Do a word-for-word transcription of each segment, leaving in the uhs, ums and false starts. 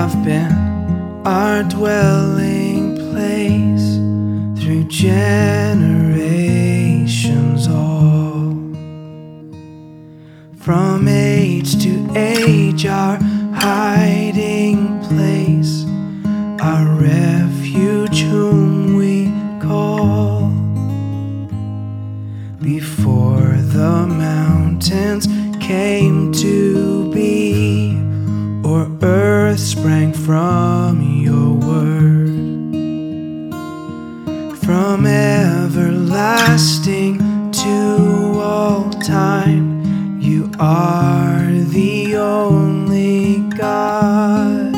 have been our dwelling place through generations all. From age to age, our hiding place, our refuge whom we call. Before the mountains came to be, or earth sprang from your word, from everlasting to all time, you are the only God.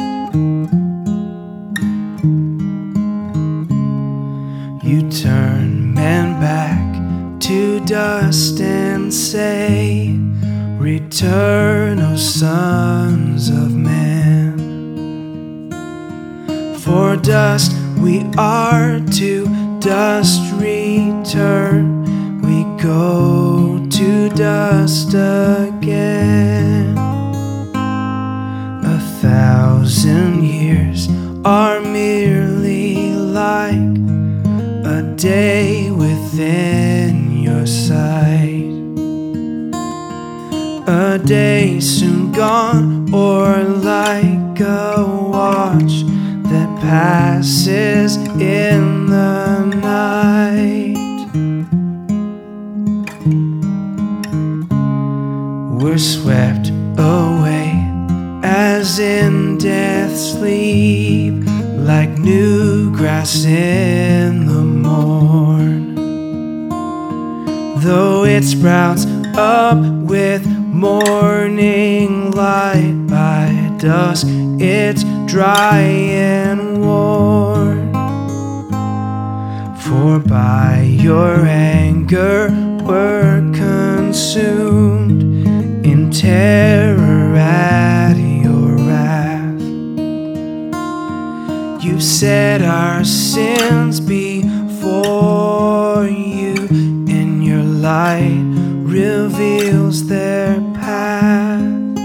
You turn men back to dust and say, return, O sons of man. For dust we are, to dust return. We go to dust again. A thousand years are merely like a day within your sight. A day soon gone, or like a watch that passes in the night. We're swept away as in death's sleep, like new grass in the morn. Though it sprouts up with morning light, by dusk it's dry and worn. For by your anger we're consumed, in terror at your wrath. You set our sins before you, and your light reveals their path.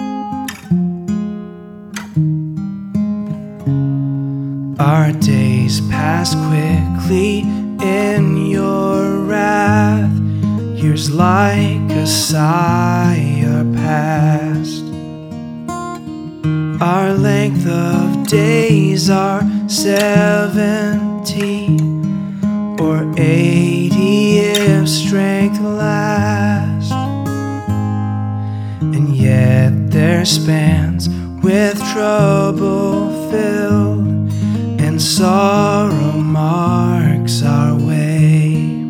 Our days pass quickly in your wrath. Years like a sigh are past. Our length of days are seventy or eighty if strength lasts. And yet their spans with trouble filled, and sorrow marks our way.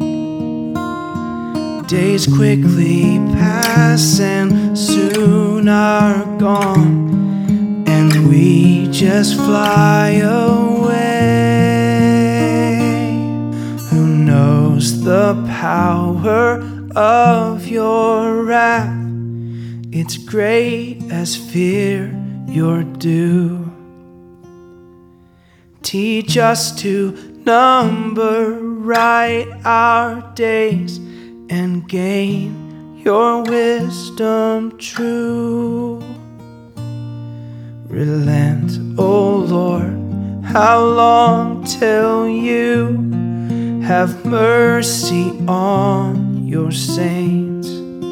Days quickly pass and soon are gone, and we just fly away. Who knows the power of your wrath? It's great as fear your due. Teach us to number right our days, and gain your wisdom true. Relent, O Lord, how long till you have mercy on your saints?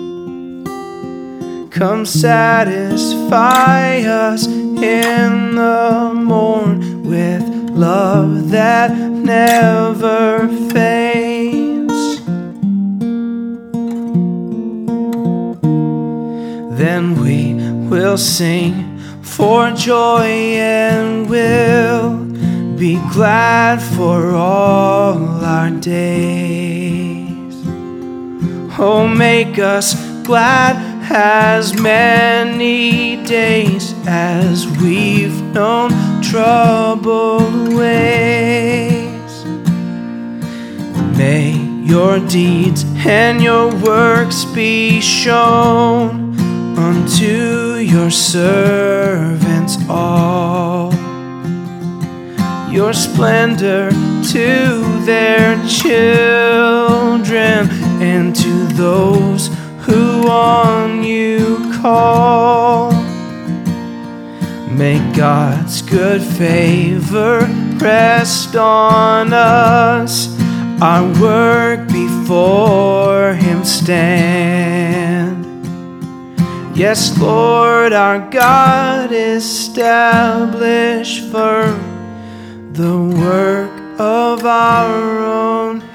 Come satisfy us in the morn with love that never fades. Then we will sing for joy, and will be glad for all our days. Oh, make us glad as many days as we've known troubled ways. May your deeds and your works be shown unto your servants all, your splendor to their children, and to those who on you call. May God's good favor rest on us, our work before Him stand. Yes, Lord, our God, establish firm the work of our own